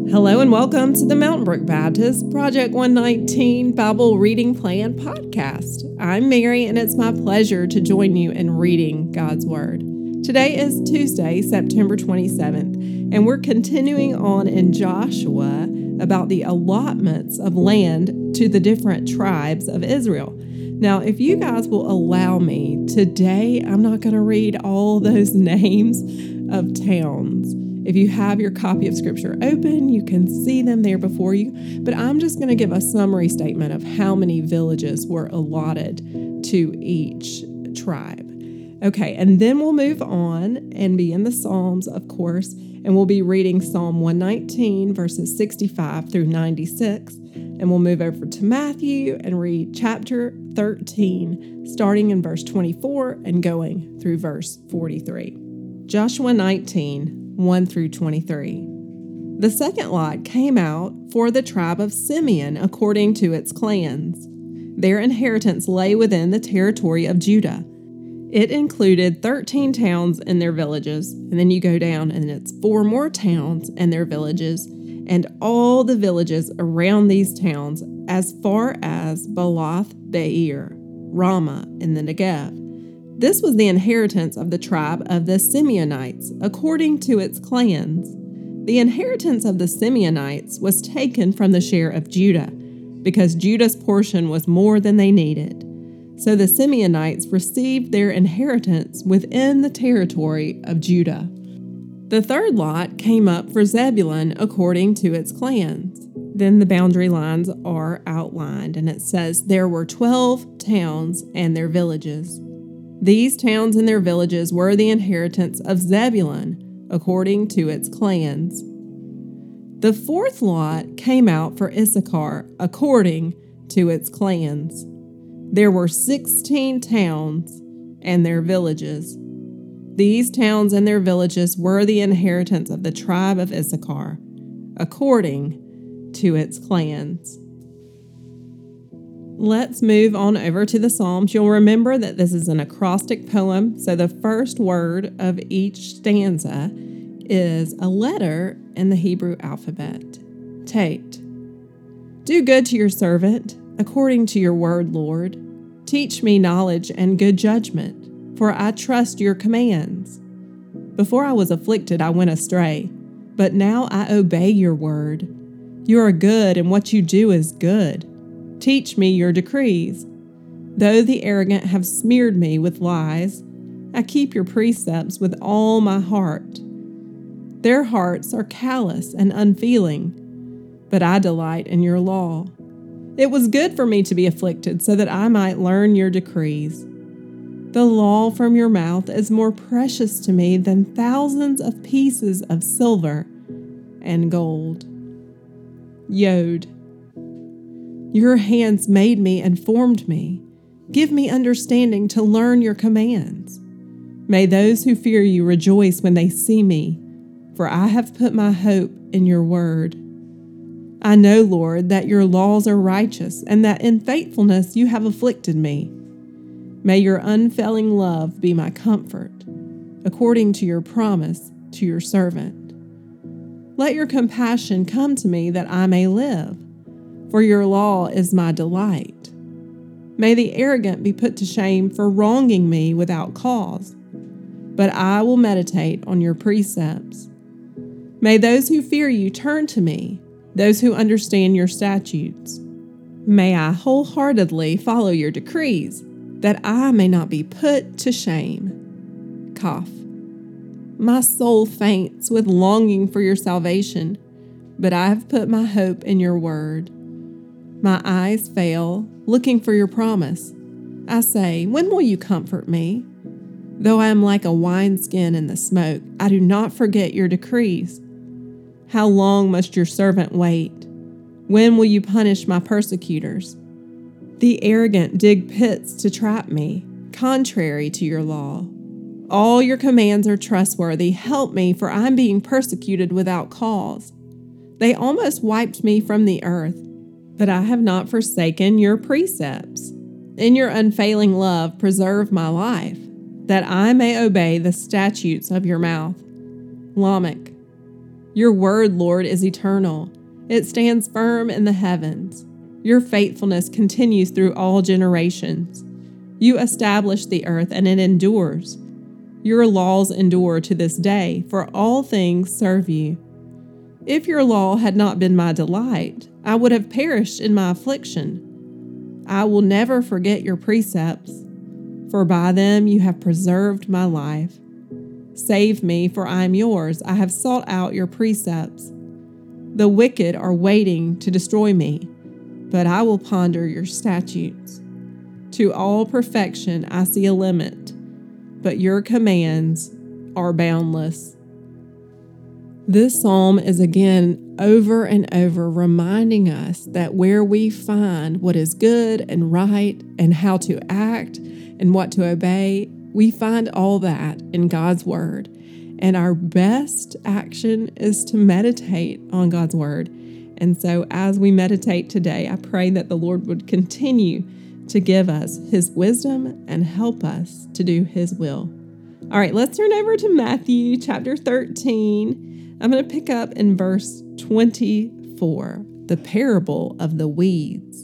Hello and welcome to the Mountain Brook Baptist Project 119 Bible Reading Plan podcast. I'm Mary and it's my pleasure to join you in reading God's Word. Today is Tuesday, September 27th, and we're continuing on in Joshua about the allotments of land to the different tribes of Israel. Now, if you guys will allow me, today I'm not going to read all those names of towns. If you have your copy of Scripture open, you can see them there before you, but I'm just going to give a summary statement of how many villages were allotted to each tribe. Okay, and then we'll move on and be in the Psalms, of course, and we'll be reading Psalm 119, verses 65 through 96, and we'll move over to Matthew and read chapter 13, starting in verse 24 and going through verse 43. Joshua 19, 1 through 23. The second lot came out for the tribe of Simeon according to its clans. Their inheritance lay within the territory of Judah. It included 13 towns and their villages, and then you go down and it's 4 more towns and their villages, and all the villages around these towns as far as Baalath Beer, Ramah in the Negev. This was the inheritance of the tribe of the Simeonites, according to its clans. The inheritance of the Simeonites was taken from the share of Judah, because Judah's portion was more than they needed. So the Simeonites received their inheritance within the territory of Judah. The third lot came up for Zebulun according to its clans. Then the boundary lines are outlined, and it says there were 12 towns and their villages. These towns and their villages were the inheritance of Zebulun, according to its clans. The fourth lot came out for Issachar, according to its clans. There were 16 towns and their villages. These towns and their villages were the inheritance of the tribe of Issachar, according to its clans. Let's move on over to the Psalms. You'll remember that this is an acrostic poem, so the first word of each stanza is a letter in the Hebrew alphabet. Tate. Do good to your servant, according to your word, Lord. Teach me knowledge and good judgment, for I trust your commands. Before I was afflicted, I went astray, but now I obey your word. You are good, and what you do is good. Teach me your decrees. Though the arrogant have smeared me with lies, I keep your precepts with all my heart. Their hearts are callous and unfeeling, but I delight in your law. It was good for me to be afflicted so that I might learn your decrees. The law from your mouth is more precious to me than thousands of pieces of silver and gold. Yod. Your hands made me and formed me. Give me understanding to learn your commands. May those who fear you rejoice when they see me, for I have put my hope in your word. I know, Lord, that your laws are righteous and that in faithfulness you have afflicted me. May your unfailing love be my comfort, according to your promise to your servant. Let your compassion come to me that I may live. For your law is my delight. May the arrogant be put to shame for wronging me without cause, but I will meditate on your precepts. May those who fear you turn to me, those who understand your statutes. May I wholeheartedly follow your decrees, that I may not be put to shame. Kaf. My soul faints with longing for your salvation, but I have put my hope in your word. My eyes fail, looking for your promise. I say, when will you comfort me? Though I am like a wineskin in the smoke, I do not forget your decrees. How long must your servant wait? When will you punish my persecutors? The arrogant dig pits to trap me, contrary to your law. All your commands are trustworthy. Help me, for I am being persecuted without cause. They almost wiped me from the earth, but I have not forsaken your precepts. In your unfailing love, preserve my life, that I may obey the statutes of your mouth. Lamech. Your word, Lord, is eternal. It stands firm in the heavens. Your faithfulness continues through all generations. You establish the earth, and it endures. Your laws endure to this day, for all things serve you. If your law had not been my delight, I would have perished in my affliction. I will never forget your precepts, for by them you have preserved my life. Save me, for I am yours. I have sought out your precepts. The wicked are waiting to destroy me, but I will ponder your statutes. To all perfection I see a limit, but your commands are boundless. This psalm is again over and over reminding us that where we find what is good and right and how to act and what to obey, we find all that in God's Word. And our best action is to meditate on God's Word. And so as we meditate today, I pray that the Lord would continue to give us His wisdom and help us to do His will. All right, let's turn over to Matthew chapter 13. I'm going to pick up in verse 24, the parable of the weeds.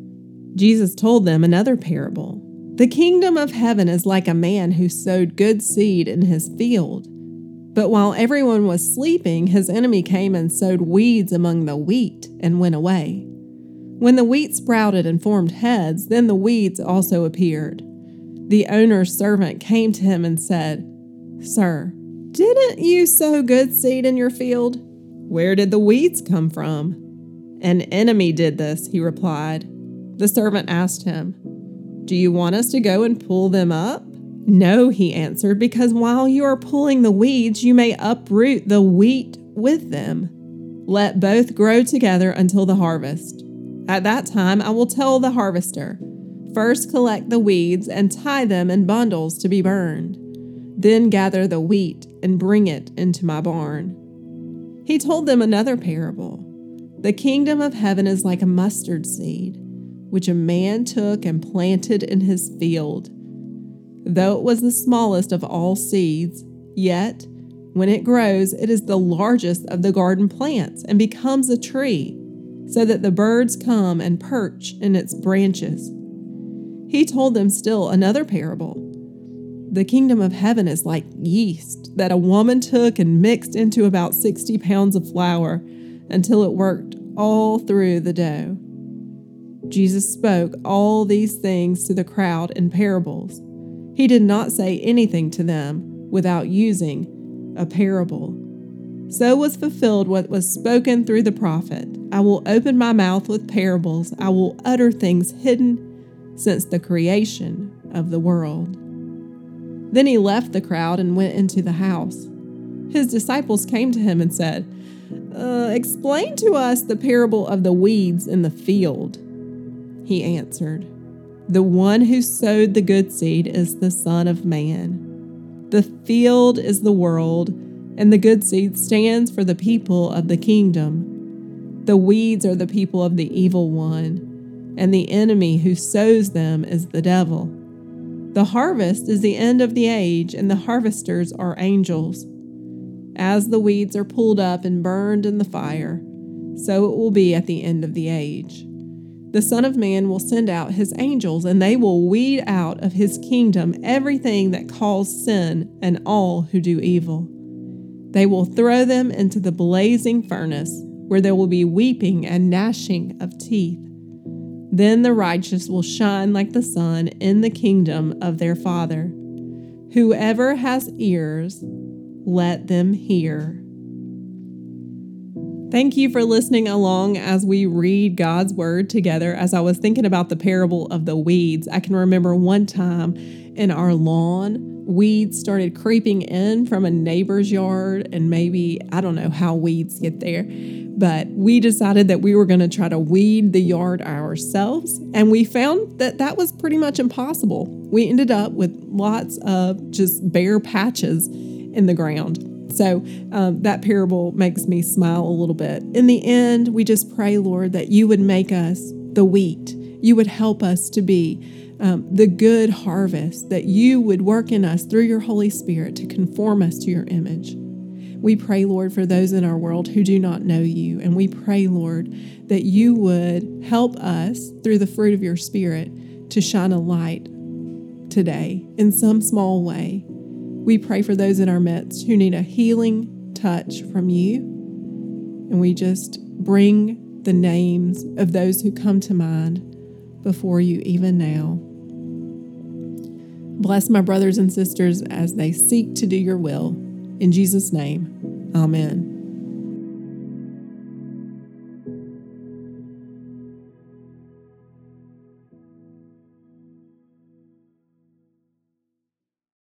Jesus told them another parable. The kingdom of heaven is like a man who sowed good seed in his field. But while everyone was sleeping, his enemy came and sowed weeds among the wheat and went away. When the wheat sprouted and formed heads, then the weeds also appeared. The owner's servant came to him and said, "Sir, didn't you sow good seed in your field? Where did the weeds come from?" "An enemy did this," he replied. The servant asked him, "Do you want us to go and pull them up?" "No," he answered, "because while you are pulling the weeds, you may uproot the wheat with them. Let both grow together until the harvest. At that time, I will tell the harvester, 'First collect the weeds and tie them in bundles to be burned. Then gather the wheat and bring it into my barn.'" He told them another parable. The kingdom of heaven is like a mustard seed, which a man took and planted in his field. Though it was the smallest of all seeds, yet when it grows, it is the largest of the garden plants and becomes a tree, so that the birds come and perch in its branches. He told them still another parable. The kingdom of heaven is like yeast that a woman took and mixed into about 60 pounds of flour until it worked all through the dough. Jesus spoke all these things to the crowd in parables. He did not say anything to them without using a parable. So was fulfilled what was spoken through the prophet. "I will open my mouth with parables. I will utter things hidden since the creation of the world." Then he left the crowd and went into the house. His disciples came to him and said, "Explain to us the parable of the weeds in the field." He answered, "The one who sowed the good seed is the Son of Man. The field is the world, and the good seed stands for the people of the kingdom. The weeds are the people of the evil one, and the enemy who sows them is the devil. The harvest is the end of the age, and the harvesters are angels. As the weeds are pulled up and burned in the fire, so it will be at the end of the age. The Son of Man will send out his angels, and they will weed out of his kingdom everything that calls sin and all who do evil. They will throw them into the blazing furnace, where there will be weeping and gnashing of teeth. Then the righteous will shine like the sun in the kingdom of their Father. Whoever has ears, let them hear." Thank you for listening along as we read God's Word together. As I was thinking about the parable of the weeds, I can remember one time in our lawn, weeds started creeping in from a neighbor's yard, and maybe, I don't know how weeds get there, but we decided that we were going to try to weed the yard ourselves, and we found that that was pretty much impossible. We ended up with lots of just bare patches in the ground. So that parable makes me smile a little bit. In the end, we just pray, Lord, that you would make us the wheat. You would help us to be the good harvest, that you would work in us through your Holy Spirit to conform us to your image. We pray, Lord, for those in our world who do not know you. And we pray, Lord, that you would help us through the fruit of your Spirit to shine a light today in some small way. We pray for those in our midst who need a healing touch from you. And we just bring the names of those who come to mind before you even now. Bless my brothers and sisters as they seek to do your will. In Jesus' name, amen.